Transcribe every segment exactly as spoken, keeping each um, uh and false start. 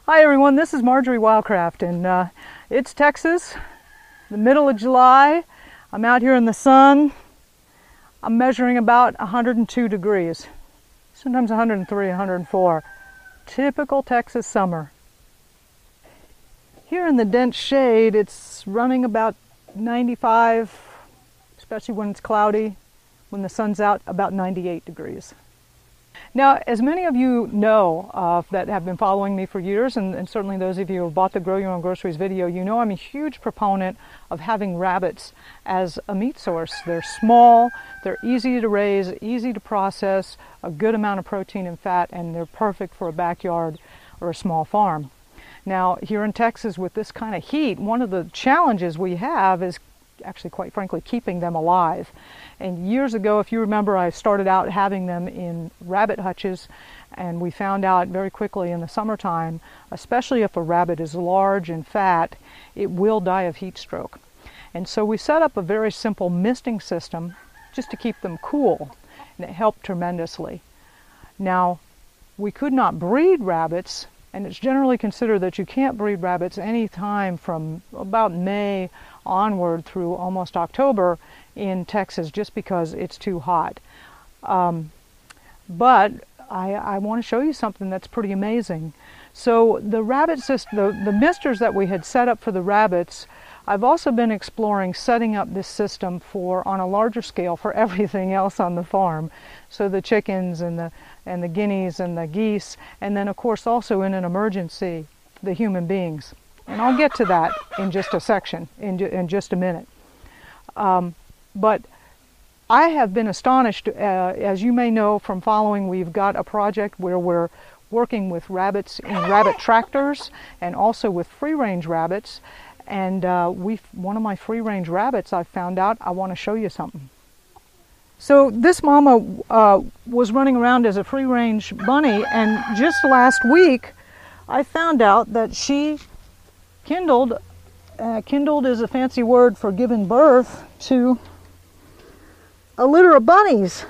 Hi everyone, this is Marjorie Wildcraft, and uh, it's Texas, the middle of July. I'm out here in the sun. I'm measuring about one hundred two degrees, sometimes one hundred three, one hundred four. Typical Texas summer. Here in the dense shade, it's running about ninety-five, especially when it's cloudy. When the sun's out, about ninety-eight degrees. Now, as many of you know uh, that have been following me for years, and, and certainly those of you who have bought the Grow Your Own Groceries video, you know I'm a huge proponent of having rabbits as a meat source. They're small, they're easy to raise, easy to process, a good amount of protein and fat, and they're perfect for a backyard or a small farm. Now, here in Texas with this kind of heat, one of the challenges we have is actually, quite frankly, keeping them alive. And years ago, if you remember, I started out having them in rabbit hutches, and we found out very quickly in the summertime, especially if a rabbit is large and fat, it will die of heat stroke. And so we set up a very simple misting system just to keep them cool, and it helped tremendously. Now, we could not breed rabbits, and it's generally considered that you can't breed rabbits any time from about May onward through almost October in Texas, just because it's too hot. Um, but I, I want to show you something that's pretty amazing. So the rabbit system, the, the misters that we had set up for the rabbits, I've also been exploring setting up this system for, on a larger scale, for everything else on the farm. So the chickens and the and the guineas and the geese, and then of course also in an emergency, the human beings. And I'll get to that in just a section, in, in just a minute. Um, but I have been astonished, uh, as you may know from following, we've got a project where we're working with rabbits in rabbit tractors and also with free-range rabbits. And uh, we, one of my free-range rabbits, I found out, I want to show you something. So this mama uh, was running around as a free-range bunny, and just last week I found out that she kindled, uh, kindled is a fancy word for giving birth to a litter of bunnies.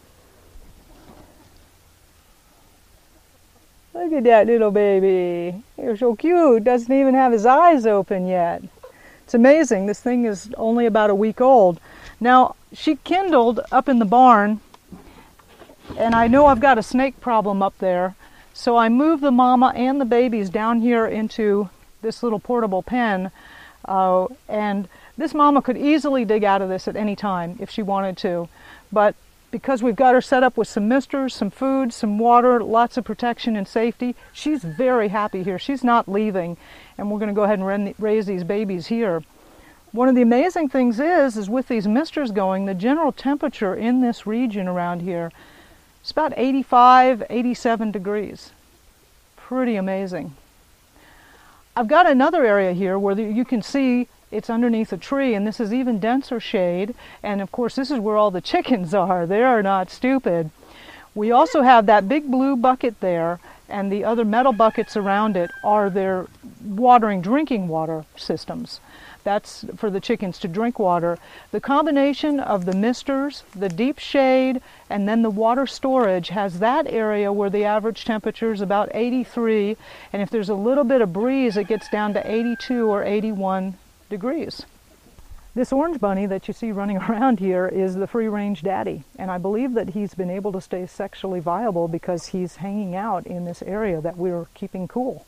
Look at that little baby. You're so cute. Doesn't even have his eyes open yet. It's amazing. This thing is only about a week old. Now, she kindled up in the barn, and I know I've got a snake problem up there, so I moved the mama and the babies down here into this little portable pen, uh, and this mama could easily dig out of this at any time if she wanted to, but because we've got her set up with some misters, some food, some water, lots of protection and safety, she's very happy here. She's not leaving, and we're going to go ahead and raise these babies here. One of the amazing things is, is with these misters going, the general temperature in this region around here is about eighty-five, eighty-seven degrees. Pretty amazing. I've got another area here where you can see it's underneath a tree, and this is even denser shade, and of course this is where all the chickens are. They are not stupid. We also have that big blue bucket there, and the other metal buckets around it are their watering drinking water systems. That's for the chickens to drink water. The combination of the misters, the deep shade, and then the water storage has that area where the average temperature is about eighty-three, and if there's a little bit of breeze, it gets down to eighty-two or eighty-one degrees. This orange bunny that you see running around here is the free-range daddy, and I believe that he's been able to stay sexually viable because he's hanging out in this area that we're keeping cool.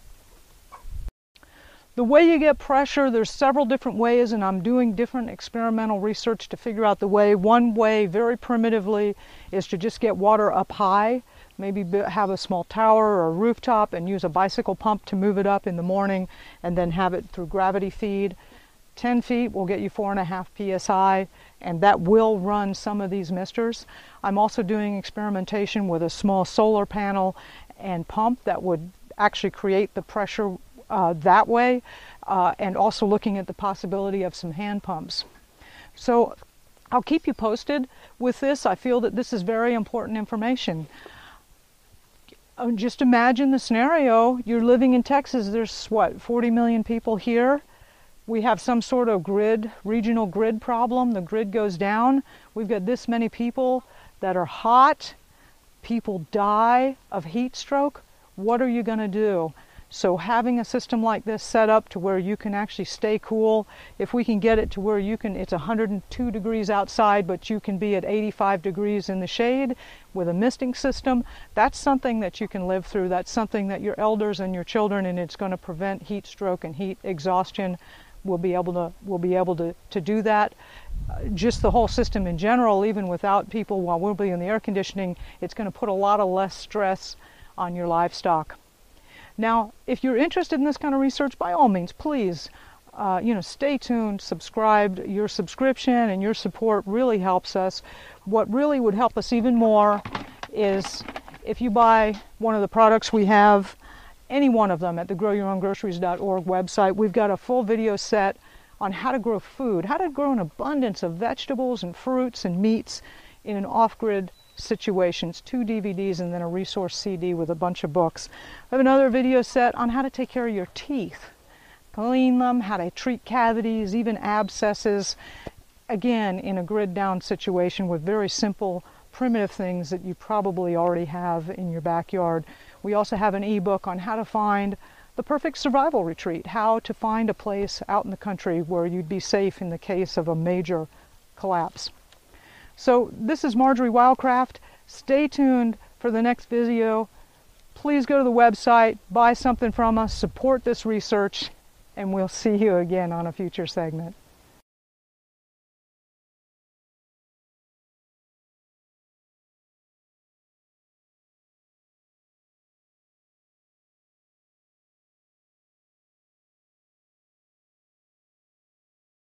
The way you get pressure, there's several different ways, and I'm doing different experimental research to figure out the way. One way, very primitively, is to just get water up high, maybe have a small tower or a rooftop and use a bicycle pump to move it up in the morning, and then have it through gravity feed. ten feet will get you four and a half P S I, and that will run some of these misters. I'm also doing experimentation with a small solar panel and pump that would actually create the pressure uh, that way, uh, and also looking at the possibility of some hand pumps. So I'll keep you posted with this. I feel that this is very important information. Uh, just imagine the scenario. You're living in Texas. There's, what, forty million people here? We have some sort of grid, regional grid problem. The grid goes down. We've got this many people that are hot. People die of heat stroke. What are you going to do? So having a system like this set up to where you can actually stay cool, if we can get it to where you can, it's one hundred two degrees outside, but you can be at eighty-five degrees in the shade with a misting system, that's something that you can live through. That's something that your elders and your children, and it's going to prevent heat stroke and heat exhaustion. We'll be able to, we'll be able to, to do that. Uh, just the whole system in general, even without people, while we'll be in the air conditioning, it's going to put a lot of less stress on your livestock. Now, if you're interested in this kind of research, by all means, please, uh, you know, stay tuned, subscribe. Your subscription and your support really helps us. What really would help us even more is if you buy one of the products we have, any one of them, at the grow your own groceries dot org website. We've got a full video set on how to grow food, how to grow an abundance of vegetables and fruits and meats in an off-grid situations, two D V Ds and then a resource C D with a bunch of books. I have another video set on how to take care of your teeth, clean them, how to treat cavities, even abscesses, again in a grid down situation with very simple primitive things that you probably already have in your backyard. We also have an ebook on how to find the perfect survival retreat, how to find a place out in the country where you'd be safe in the case of a major collapse. So this is Marjorie Wildcraft. Stay tuned for the next video. Please go to the website, buy something from us, support this research, and we'll see you again on a future segment.